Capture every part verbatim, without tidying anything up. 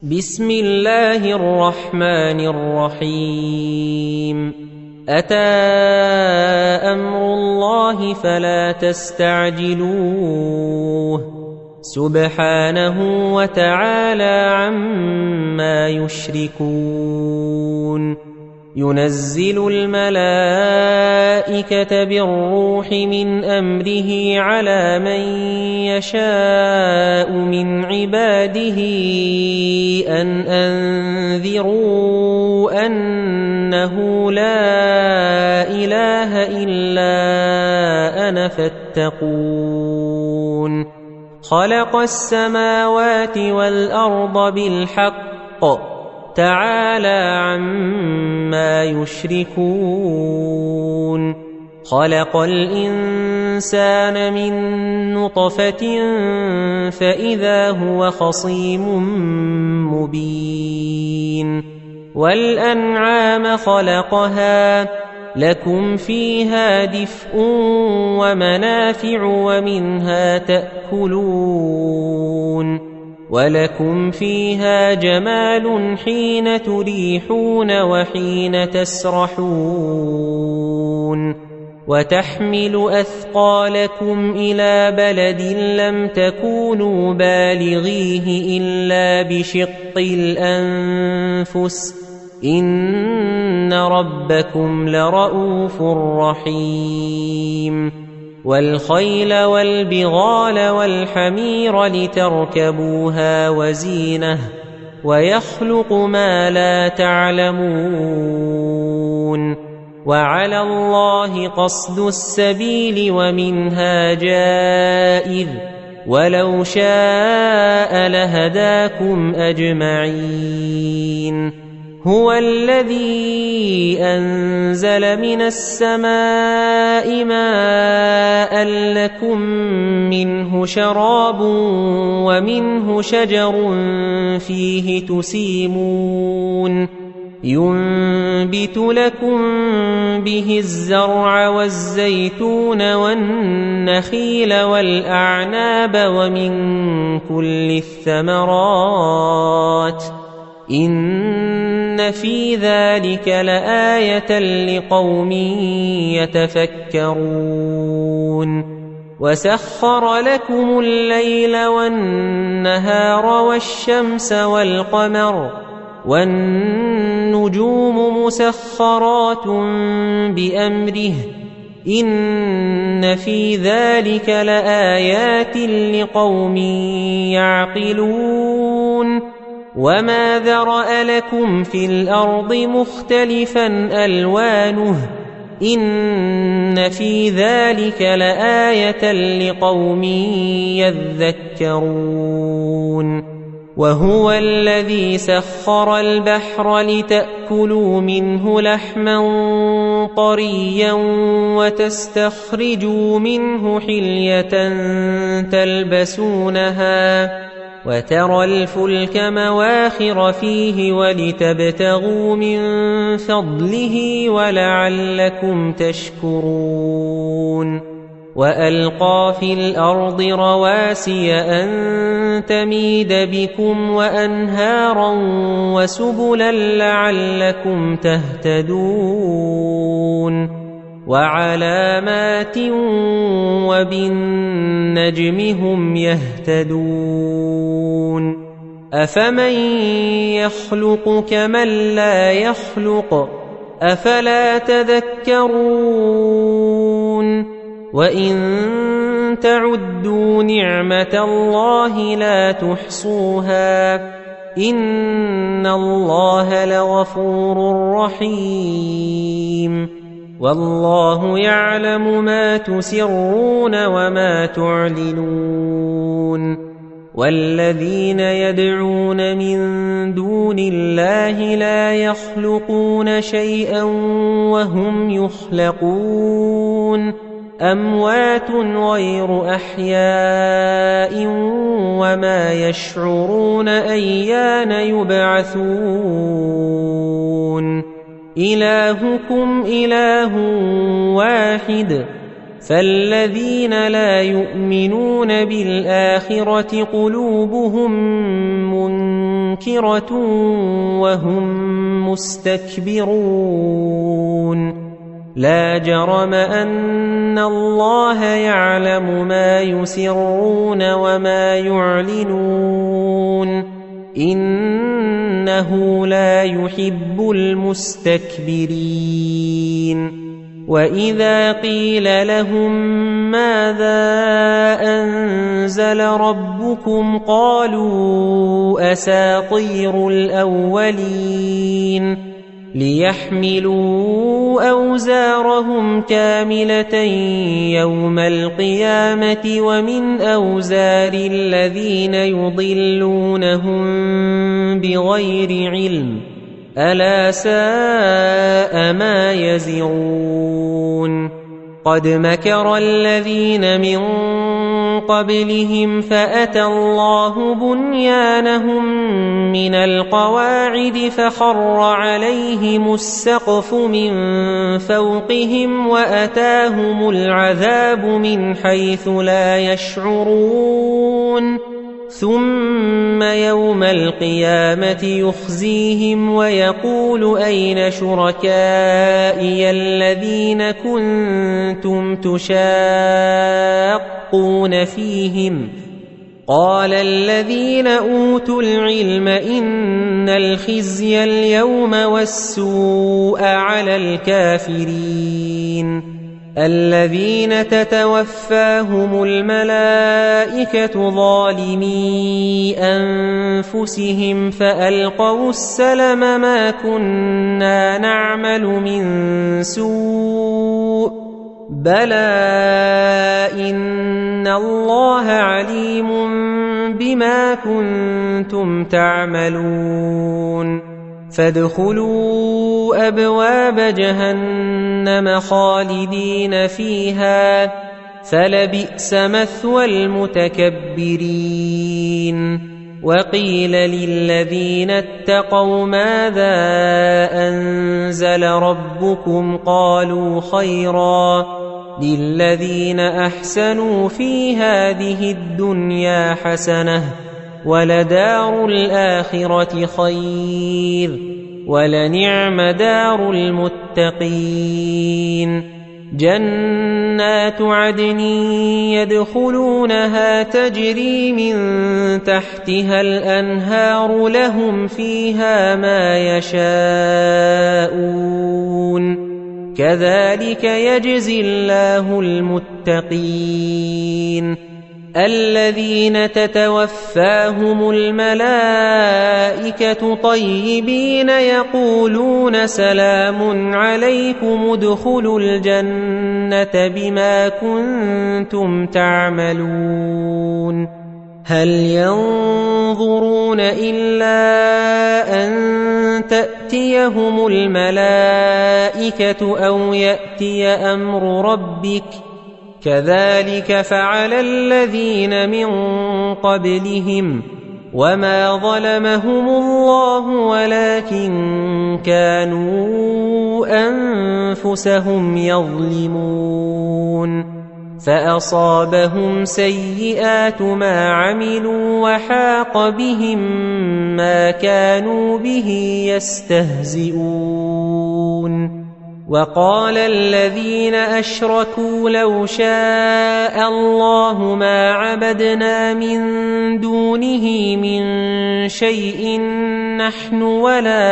بسم الله الرحمن الرحيم أتى أمر الله فلا تستعجلوه سبحانه وتعالى عما يشركون ينزل الملائكة بالروح من أمره على من يشاء من عباده أن أنذروا أنه لا إله إلا أنا فاتقون خلق السماوات والأرض بالحق تعالى عما يشركون خلق الإنسان من نطفة فإذا هو خصيم مبين والأنعام خلقها لكم فيها دفء ومنافع ومنها تأكلون ولكم فيها جمال حين تريحون وحين تسرحون وتحمل أثقالكم إلى بلد لم تكونوا بالغيه إلا بشق الأنفس إن ربكم لرؤوف رحيم والخيل والبغال والحمير لتركبوها وزينة ويخلق ما لا تعلمون وعلى الله قصد السبيل ومنها جائر ولو شاء لهداكم أجمعين هو الذي أنزل من السماء ماء لكم منه شراب ومنه شجر فيه تسيمون ينبت لكم به الزرع والزيتون والنخيل والأعناب ومن كل الثمرات إن في ذلك لآية لقوم يتفكرون وسخر لكم الليل والنهار والشمس والقمر والنجوم مسخرات بأمره إن في ذلك لآيات لقوم يعقلون وما ذرأ لكم في الأرض مختلفا ألوانه إن في ذلك لآية لقوم يذكرون وهو الذي سخر البحر لتأكلوا منه لحما طريا وتستخرجوا منه حلية تلبسونها وترى الفلك مواخر فيه ولتبتغوا من فضله ولعلكم تشكرون وألقى في الأرض رواسي أن تميد بكم وأنهارا وسبلا لعلكم تهتدون وعلامات وبالنجم هم يهتدون أفمن يخلق كمن لا يخلق أفلا تذكرون وإن تعدوا نعمة الله لا تحصوها إن الله لغفور رحيم والله يعلم ما تسرون وما تعلنون والذين يدعون من دون الله لا يخلقون شيئا وهم يخلقون أموات غير أحياء وما يشعرون أيان يبعثون إلهكم إله واحد فالذين لا يؤمنون بالآخرة قلوبهم منكرة وهم مستكبرون لا جرم أن الله يعلم ما يسرون وما يعلنون إنه لا يحب المستكبرين وإذا قيل لهم ماذا أنزل ربكم قالوا أساطير الأولين ليحملوا أوزارهم كاملة يوم القيامة ومن أوزار الذين يضلونهم بغير علم ألا ساء ما يزرون قد مكر الذين من قبلهم فأتى الله بنيانهم من القواعد فخر عليهم السقف من فوقهم وأتاهم العذاب من حيث لا يشعرون ثم يوم القيامة يخزيهم ويقول أين شركائي الذين كنتم تشاقون فيهم قال الذين أوتوا العلم إن الخزي اليوم والسوء على الكافرين الذين تتوفاهم الملائكة ظالمي أنفسهم فألقوا السلم ما كنا نعمل من سوء بلى إن الله عليم بما كنتم تعملون فادخلوا أبواب جهنم خالدين فيها فلبئس مثوى المتكبرين وقيل للذين اتقوا ماذا أنزل ربكم قالوا خيرا للذين أحسنوا في هذه الدنيا حسنة ولدار الآخرة خير ولنعم دار المتقين جنات عدن يدخلونها تجري من تحتها الأنهار لهم فيها ما يشاءون كذلك يجزي الله المتقين الذين تتوفاهم الملائكة طيبين يقولون سلام عليكم ادخلوا الجنة بما كنتم تعملون هل ينظرون إلا أن تأتيهم الملائكة أو يأتي أمر ربك كذلك فعل الذين من قبلهم وما ظلمهم الله ولكن كانوا أنفسهم يظلمون فأصابهم سيئات ما عملوا وحاق بهم ما كانوا به يستهزئون وقال الذين أشركوا لو شاء الله ما عبدنا من دونه من شيء نحن ولا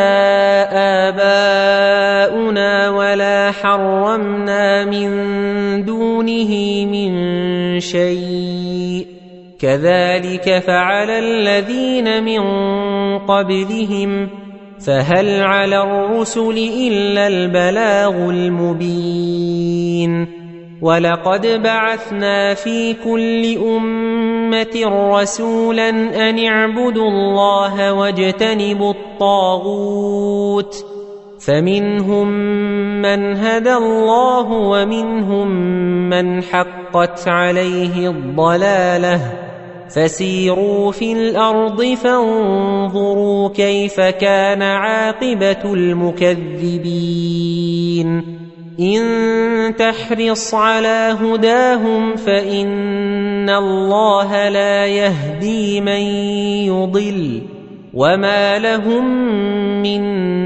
آباؤنا ولا حرمنا من دونه من شيء كذلك فعل الذين من قبلهم فهل على الرسل إلا البلاغ المبين ولقد بعثنا في كل أمة رسولا أن اعبدوا الله واجتنبوا الطاغوت فمنهم من هدى الله ومنهم من حقت عليه الضلالة فسيروا في الأرض فانظروا كيف كان عاقبة المكذبين إن تحرص على هداهم فإن الله لا يهدي من يضل وما لهم من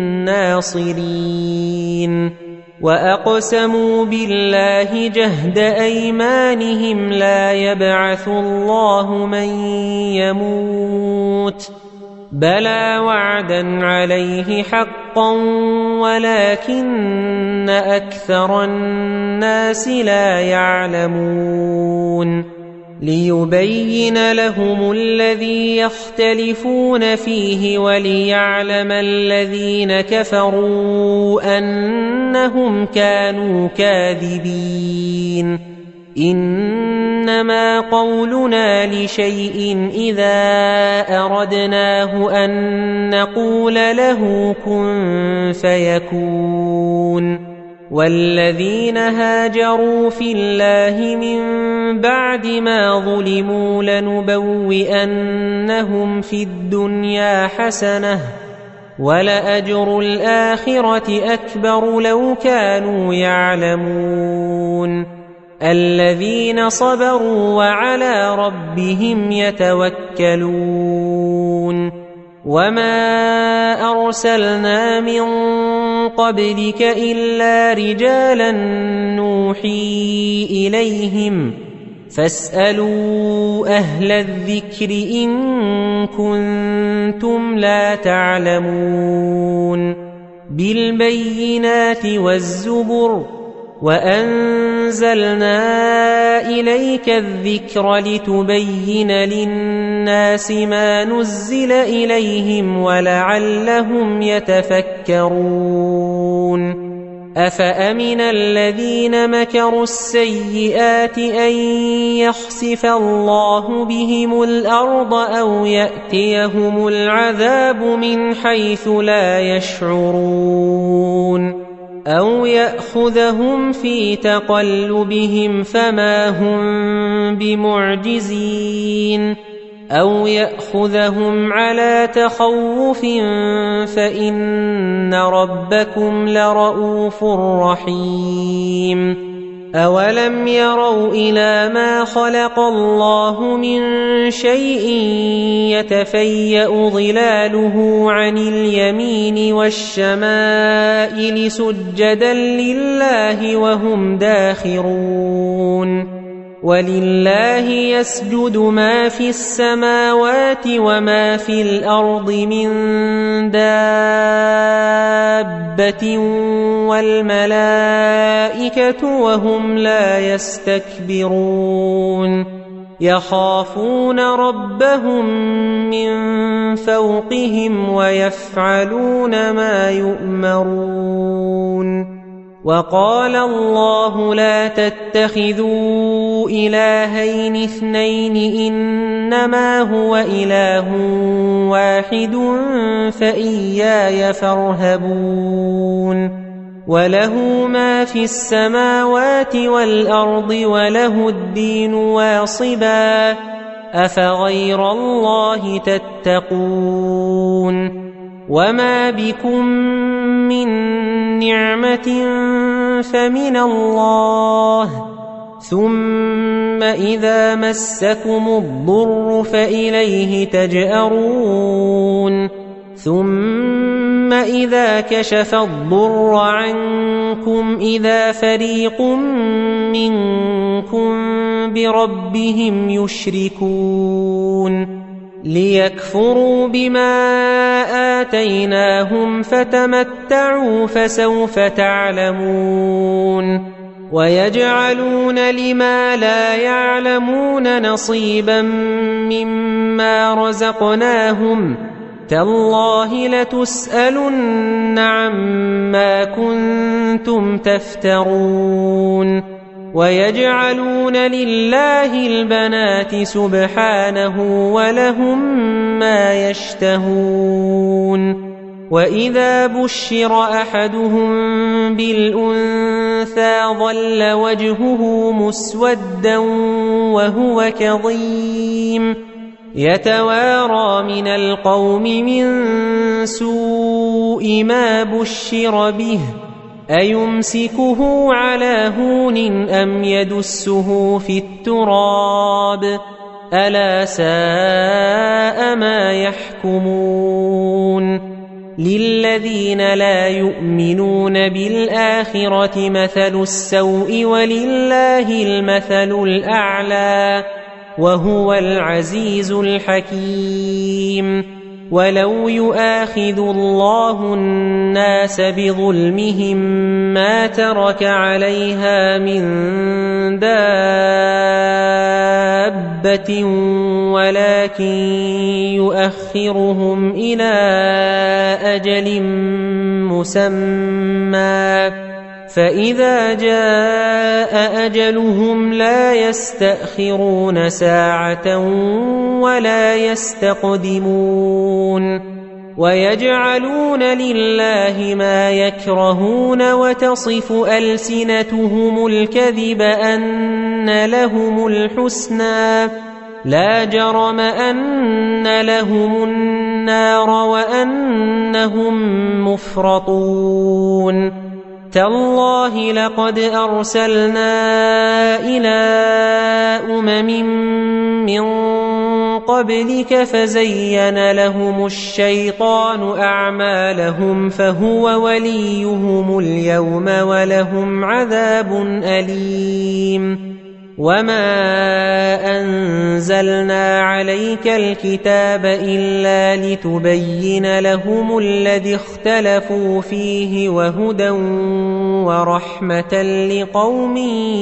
ناصرين وأقسموا بالله جهد أيمانهم لا يبعث الله من يموت بلى وعدا عليه حقا ولكن أكثر الناس لا يعلمون ليبين لهم الذي يختلفون فيه وليعلم الذين كفروا أنهم كانوا كاذبين إنما قولنا لشيء إذا أردناه أن نقول له كن فيكون والذين هاجروا في الله من بعد ما ظلموا لنبوئنهم في الدنيا حسنة ولأجر الآخرة أكبر لو كانوا يعلمون الذين صبروا وعلى ربهم يتوكلون وما أرسلنا من قبلك إلا رجالا نوحي إليهم فاسألوا أهل الذكر إن كنتم لا تعلمون بالبينات والزبر وأنزلنا إليك الذكر لتبين للناس ما نزل إليهم ولعلهم يتفكرون أفأمن الذين مكروا السيئات أن يخسف الله بهم الأرض أو يأتيهم العذاب من حيث لا يشعرون أو يأخذهم في تقلبهم فما هم بمعجزين أو يأخذهم على تخوف فإن ربكم لرؤوف رحيم أولم يروا إلى ما خلق الله من شيء يتفيأ ظلاله عن اليمين والشمائل سجدا لله وهم داخرون ولله يسجد ما في السماوات وما في الأرض من دابة والملائكة وهم لا يستكبرون يخافون ربهم من فوقهم ويفعلون ما يؤمرون وقال الله لا تتخذوا إلهين اثنين إنما هو إله واحد فإياي فارهبون وله ما في السماوات والأرض وله الدين واصبا أفغير الله تتقون وما بكم من نعمة فمن الله ثم إذا مسكم الضر فإليه تجأرون ثم إذا كشف الضر عنكم إذا فريق منكم بربهم يشركون ليكفروا بما آتيناهم فتمتعوا فسوف تعلمون ويجعلون لما لا يعلمون نصيبا مما رزقناهم تالله لتسألن عما كنتم تفترون ويجعلون لله البنات سبحانه ولهم ما يشتهون وإذا بشر أحدهم بالأنثى ظل وجهه مسودا وهو كظيم يتوارى من القوم من سوء ما بشر به أيمسكه على هون أم يدسه في التراب ألا ساء ما يحكمون للذين لا يؤمنون بالآخرة مثل السوء ولله المثل الأعلى وهو العزيز الحكيم ولو يؤاخذ الله الناس بظلمهم ما ترك عليها من دابة ولكن يؤخرهم إلى أجل مسمى فإذا جاء أجلهم لا يستأخرون ساعة ولا يستقدمون ويجعلون لله ما يكرهون وتصف ألسنتهم الكذب أن لهم الحسنى لا جرم أن لهم النار وأنهم مفرطون تالله لقد أرسلنا إلى أمم من قبلك فزين لهم الشيطان أعمالهم فهو وليهم اليوم ولهم عذاب أليم وما أنزلنا عليك الكتاب إلا لتبين لهم الذي اختلفوا فيه وهدى ورحمة لقوم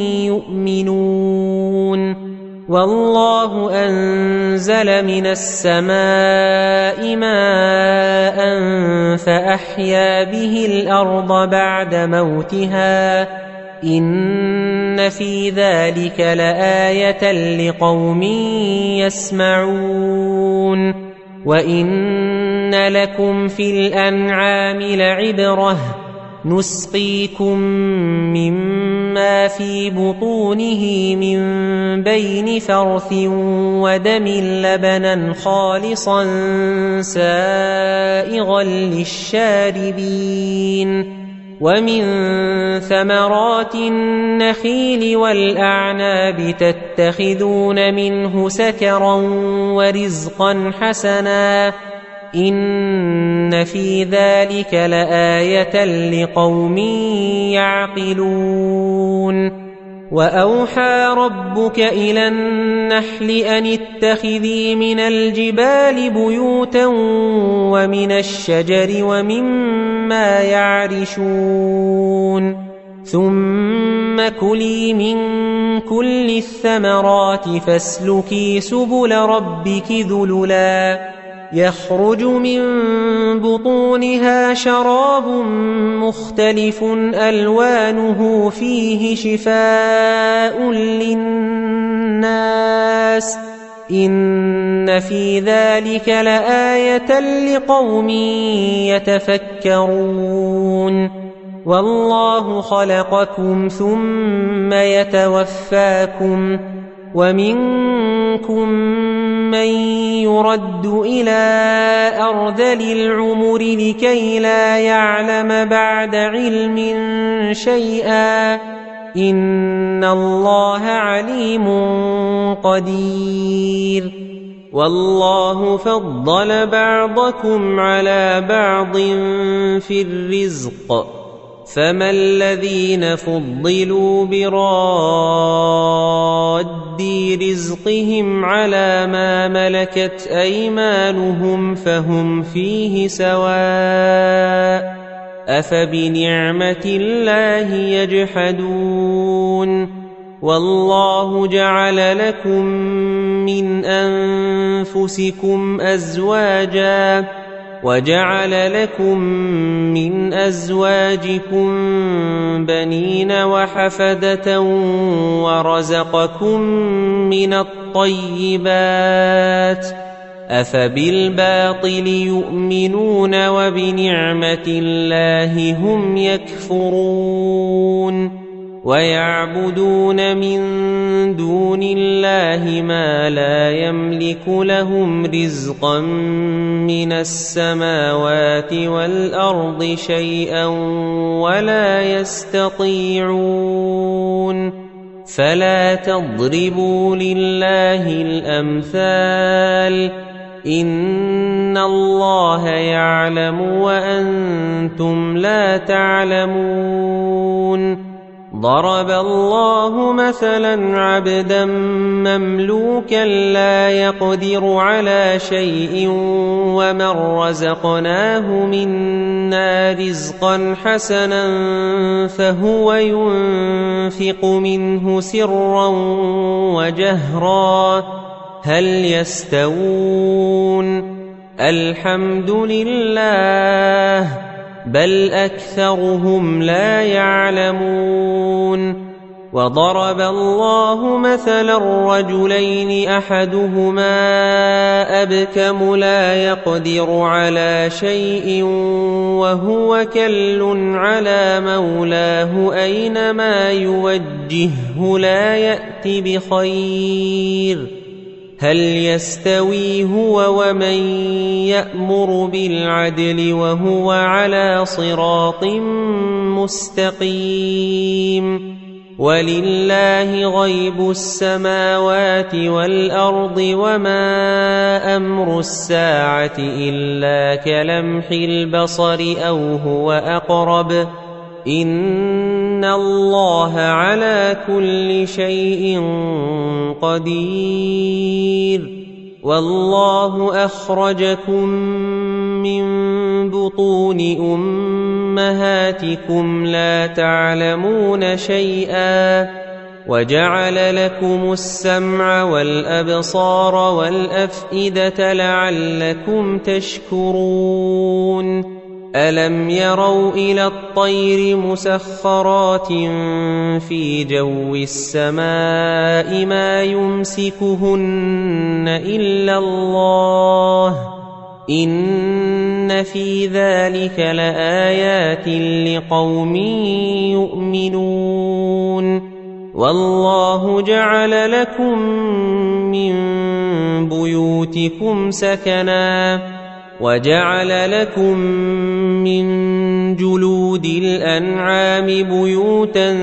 يؤمنون والله أنزل من السماء ماء فأحيا به الأرض بعد موتها إن في ذلك لآية لقوم يسمعون وإن لكم في الأنعام لعبرة نسقيكم مما في بطونه من بين فرث ودم لبنا خالصا سائغا للشاربين ومن ثمرات النخيل والأعناب تتخذون منه سكرا ورزقا حسنا إن في ذلك لآية لقوم يعقلون وأوحى ربك إلى النحل أن اتخذي من الجبال بيوتا ومن الشجر ومما يعرشون ثم كلي من كل الثمرات فاسلكي سبل ربك ذللا يخرج من بطونها شراب مختلف ألوانه فيه شفاء للناس إن في ذلك لآية لقوم يتفكرون والله خلقكم ثم يتوفاكم ومنكم من يرد إلى أرذل العمر لكي لا يعلم بعد علم شيئا إن الله عليم قدير والله فضل بعضكم على بعض في الرزق فما الذين فضلوا براد رزقهم على ما ملكت أيمانهم فهم فيه سواء أفبنعمة الله يجحدون والله جعل لكم من أنفسكم أزواجا وجعل لكم من أزواجكم بنين وحفدة ورزقكم من الطيبات أفبالباطل يؤمنون وبنعمة الله هم يكفرون ويعبدون من دون الله ما لا يملك لهم رزقا من السماوات والأرض شيئا ولا يستطيعون فلا تضربوا لله الأمثال إن الله يعلم وأنتم لا تعلمون ضرب الله مثلا عبدا مملوكا لا يقدر على شيء ومن رزقناه منا رزقا حسنا فهو ينفق منه سرا وجهرا هل يستوون الحمد لله بل أكثرهم لا يعلمون وضرب الله مثلا رجلين أحدهما أبكم لا يقدر على شيء وهو كل على مولاه أينما يوجهه لا يأت بخير هل يستوي هو ومن يأمر بالعدل وهو على صراط مستقيم ولله غيب السماوات والأرض وما أمر الساعة إلا كلمح البصر أو هو أقرب إن الله على كل شيء قدير والله أخرجكم من بطون أمهاتكم لا تعلمون شيئا وجعل لكم السمع والأبصار والأفئدة لعلكم تشكرون ألم يروا إلى الطير مسخرات في جو السماء ما يمسكهن إلا الله إن في ذلك لآيات لقوم يؤمنون والله جعل لكم من بيوتكم سكنا وجعل لكم من جلود الأنعام بيوتا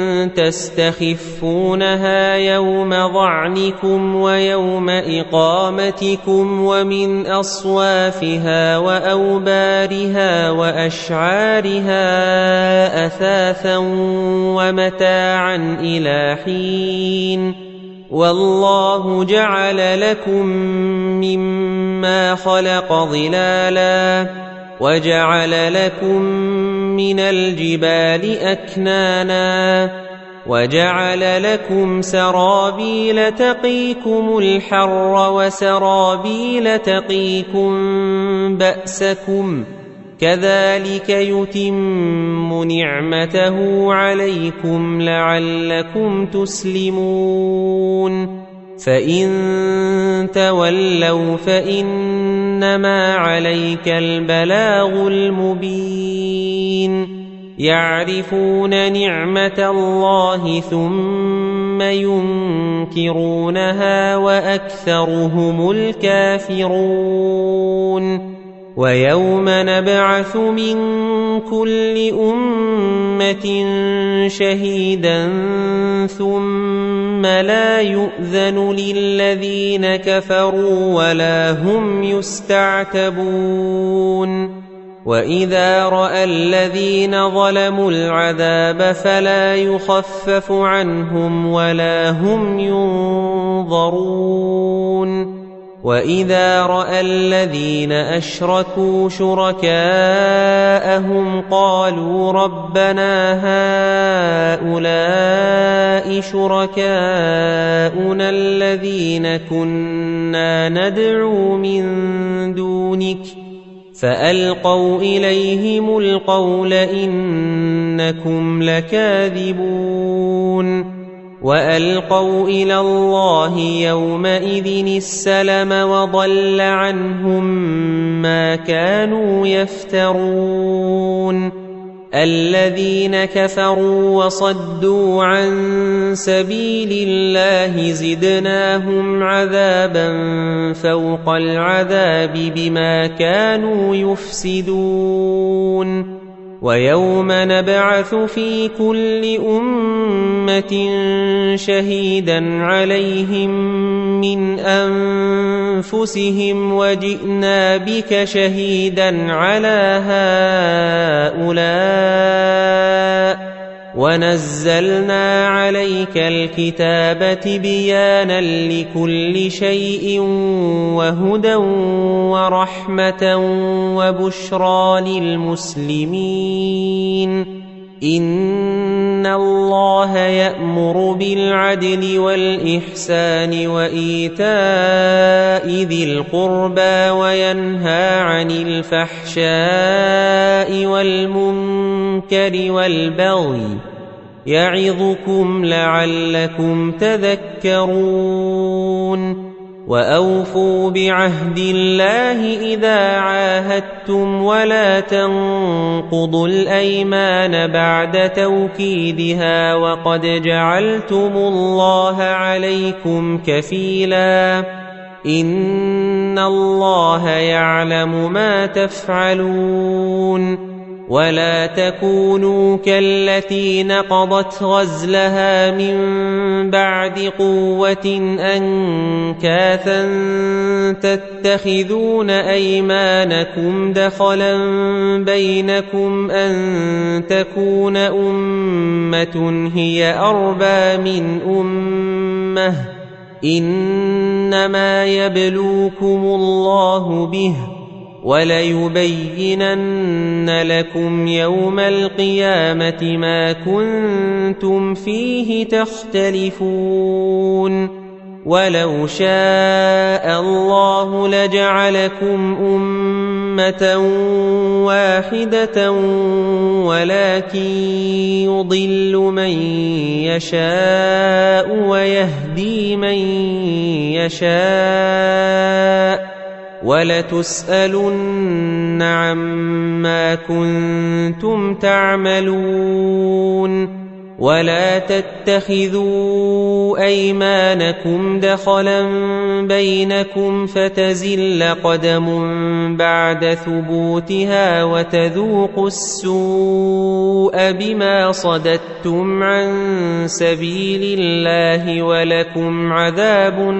تستخفونها يوم ظعنكم ويوم إقامتكم ومن أصوافها وأوبارها وأشعارها أثاثا ومتاعا إلى حين والله جعل لكم مما خلق ظلالا وجعل لكم من الجبال أكنانا وجعل لكم سرابيل تقيكم الحر وسرابيل تقيكم بأسكم كذلك يتم نعمته عليكم لعلكم تسلمون فإن تولوا فإنما عليك البلاغ المبين يعرفون نعمة الله ثم ينكرونها وأكثرهم الكافرون ويوم نبعث من كل أمة شهيدا ثم لا يؤذن للذين كفروا ولا هم يستعتبون وإذا رأى الذين ظلموا العذاب فلا يخفف عنهم ولا هم ينظرون وإذا رأى الذين أشركوا شركاءهم قالوا ربنا هؤلاء شركاؤنا الذين كنا ندعو من دونك فألقوا إليهم القول إنكم لكاذبون وألقوا إلى الله يومئذ السلم وضل عنهم ما كانوا يفترون الذين كفروا وصدوا عن سبيل الله زدناهم عذابا فوق العذاب بما كانوا يفسدون ويوم نبعث في كل أمة شهيدا عليهم من أنفسهم وجئنا بك شهيدا على هؤلاء ونزلنا عليك الكتاب تبيانا لكل شيء وهدى ورحمة وبشرى للمسلمين إن الله يأمر بالعدل والإحسان وإيتاء ذي القربى وينهى عن الفحشاء والمنكر والبغي يعظكم لعلكم تذكرون وأوفوا بعهد الله إذا عاهدتم ولا تنقضوا الأيمان بعد توكيدها وقد جعلتم الله عليكم كفيلا إن الله يعلم ما تفعلون ولا تكونوا كالتي نقضت غزلها من بعد قوة أنكاثا تتخذون أيمانكم دخلا بينكم أن تكون أمة هي أربى من أمة إنما يبلوكم الله به وليبينن لكم يوم القيامة ما كنتم فيه تختلفون ولو شاء الله لجعلكم أمة واحدة ولكن يضل من يشاء ويهدي من يشاء ولتسألن عما كنتم تعملون ولا تتخذوا أيمانكم دخلا بينكم فتزل قدم بعد ثبوتها وتذوقوا السوء بما صددتم عن سبيل الله ولكم عذاب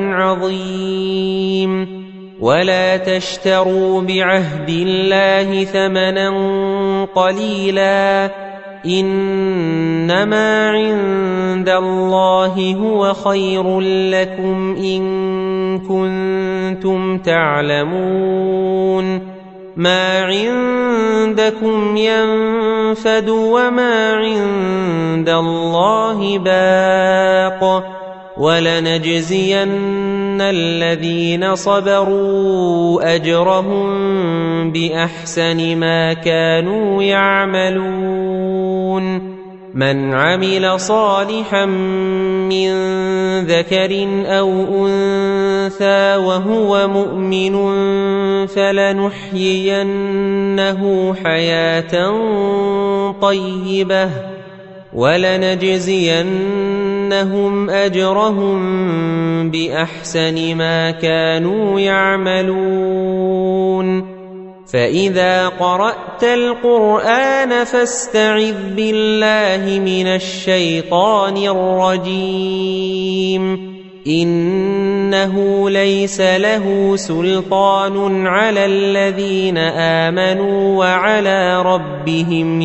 عظيم ولا تشتروا بعهد الله ثمنا قليلا إنما عند الله هو خير لكم إن كنتم تعلمون ما عندكم ينفد وما عند الله باق ولنجزين الذين صبروا أجرهم بأحسن ما كانوا يعملون من عمل صالحا من ذكر أو أنثى وهو مؤمن فلنحيينه حياة طيبة ولنجزينهم أجرهم بأحسن ما كانوا يعملون فإذا قرأت القرآن فاستعذ بالله من الشيطان الرجيم إنه ليس له سلطان على الذين آمنوا وعلى ربهم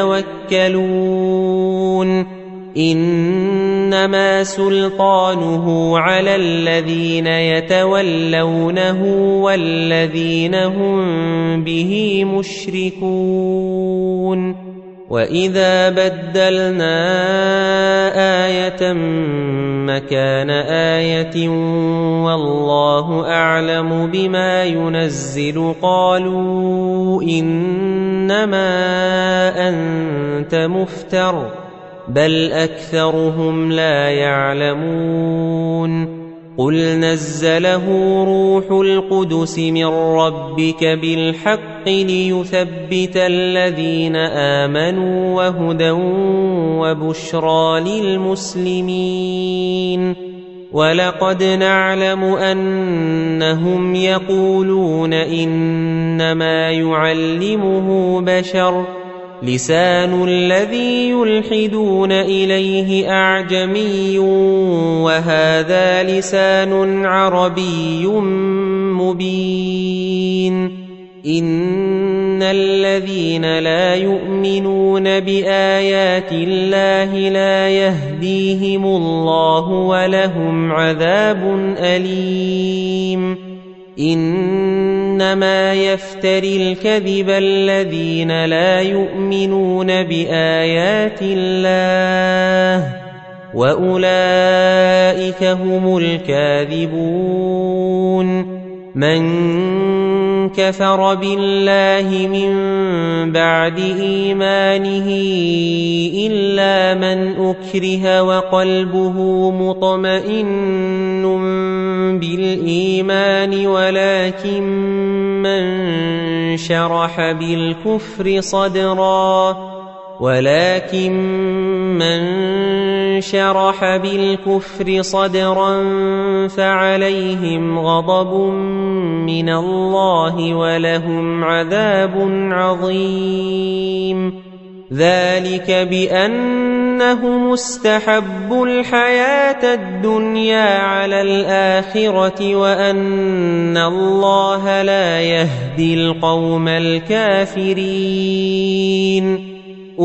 يتوكلون إنما سلطانه على الذين يتولونه والذين هم به مشركون وإذا بدلنا آية مكان آية والله أعلم بما ينزل قالوا إنما أنت مفتر بل أكثرهم لا يعلمون قل نزله روح القدس من ربك بالحق بالحق ليثبت الذين آمنوا وهدى وبشرى للمسلمين ولقد نعلم أنهم يقولون إنما يعلمه بشر لسان الذي يلحدون إليه أعجمي وهذا لسان عربي مبين إن الذين لا يؤمنون بآيات الله لا يهديهم الله ولهم عذاب أليم إنما يفتري الكذب الذين لا يؤمنون بآيات الله وأولئك هم الكاذبون من كفر بالله من بعد إيمانه إلا من أكره وقلبه مطمئن بالإيمان ولكن من شرح بالكفر صدرا ولكن من شرح بالكفر صدرا فعليهم غضب من الله ولهم عذاب عظيم ذلك بأنهم استحبوا الحياة الدنيا على الآخرة وأن الله لا يهدي القوم الكافرين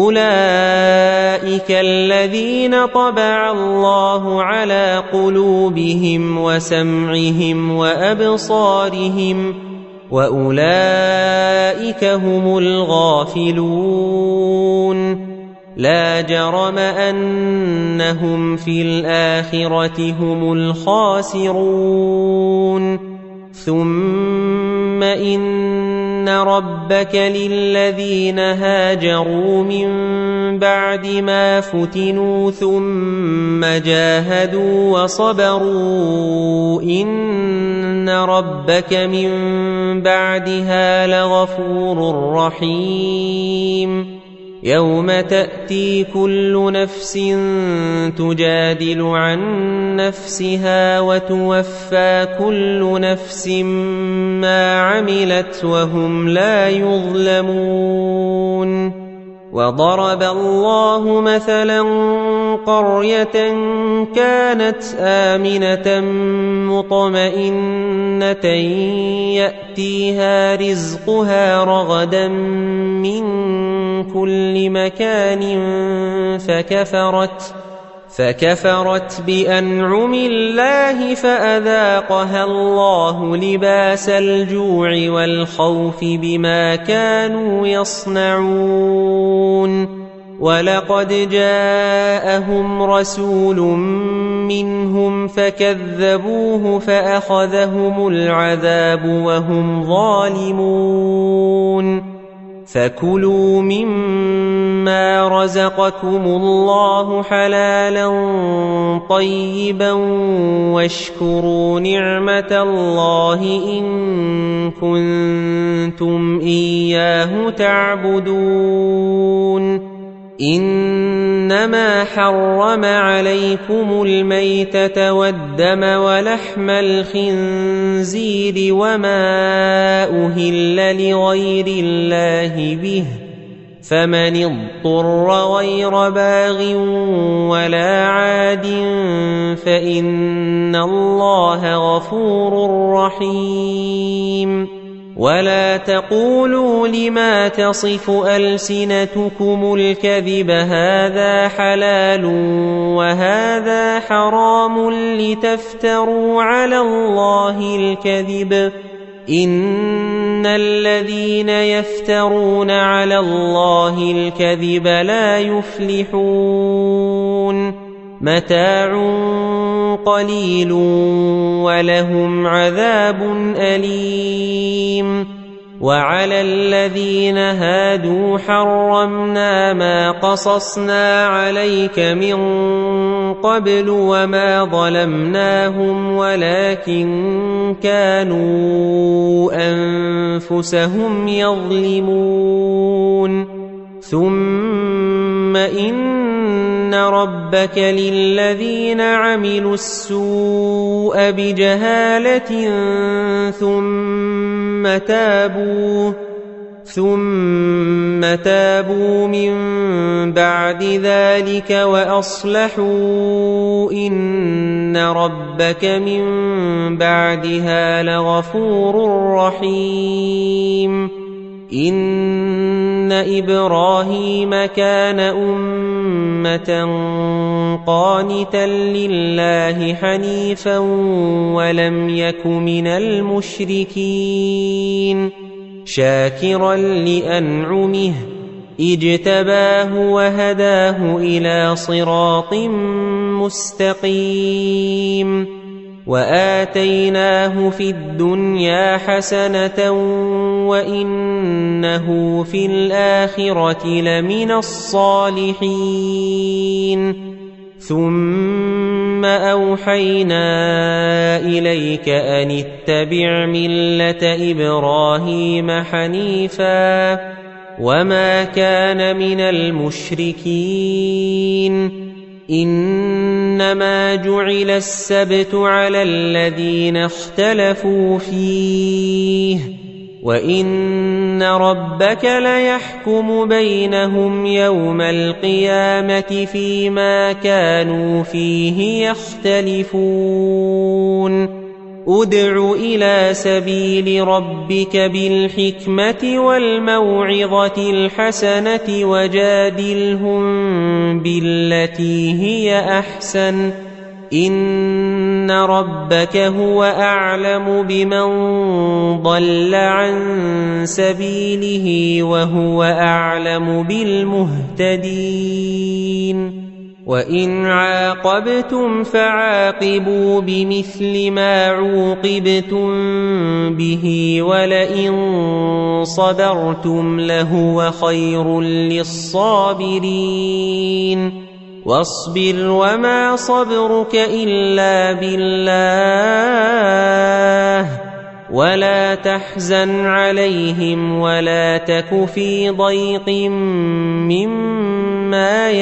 أولئك الذين طبع الله على قلوبهم وسمعهم وأبصارهم وأولئك هم الغافلون لا جرم أنهم في الآخرة هم الخاسرون ثم إن ربك للذين هاجروا من بعد ما فتنوا ثم جاهدوا وصبروا إن ربك من بعدها لغفور رحيم يوم تأتي كل نفس تجادل عن نفسها وتوفى كل نفس ما عملت وهم لا يظلمون وضرب الله مثلا قرية كانت آمنة مطمئنة يأتيها رزقها رغدا من كل مكان فكفرت فكفرت بأنعم الله فأذاقها الله لباس الجوع والخوف بما كانوا يصنعون ولقد جاءهم رسول منهم فكذبوه فأخذهم العذاب وهم ظالمون فكلوا مما رزقكم الله حلالا طيبا واشكروا نعمة الله إن كنتم إياه تعبدون إنما حرم عليكم الميتة والدم ولحم الخنزير وما أهل لغير الله به فمن اضطر غير باغ ولا عاد فإن الله غفور رحيم ولا تقولوا لما تصف ألسنتكم الكذب هذا حلال وهذا حرام لتفتروا على الله الكذب إن الذين يفترون على الله الكذب لا يفلحون متاع قليل ولهم عذاب أليم وعلى الذين هادوا حرمنا ما قصصنا عليك من قبل وما ظلمناهم ولكن كانوا أنفسهم يظلمون ثم إن ربك للذين عملوا السوء بجهالة ثم تابوا ثم تابوا من بعد ذلك وأصلحوا إن ربك من بعدها لغفور رحيم إن إبراهيم كان أمة قانتا لله حنيفا ولم يك من المشركين شاكرا لأنعمه اجتباه وهداه إلى صراط مستقيم وآتيناه في الدنيا حسنة وإنه في الآخرة لمن الصالحين ثم أوحينا إليك أن اتبع ملة إبراهيم حنيفا وما كان من المشركين إنما جعل السبت على الذين اختلفوا فيه وإن ربك ليحكم بينهم يوم القيامة فيما كانوا فيه يختلفون ادع إلى سبيل ربك بالحكمة والموعظة الحسنة وجادلهم بالتي هي أحسن إن ربك هو أعلم بمن ضل عن سبيله وهو أعلم بالمهتدين وإن عاقبتم فعاقبوا بمثل ما عوقبتم به ولئن صبرتم لهو خير للصابرين واصبر وما صبرك إلا بالله ولا تحزن عليهم ولا تك في ضيق مما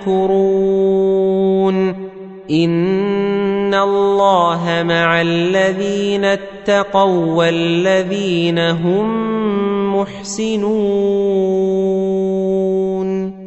يمكرون إن الله مع الذين اتقوا والذين هم محسنون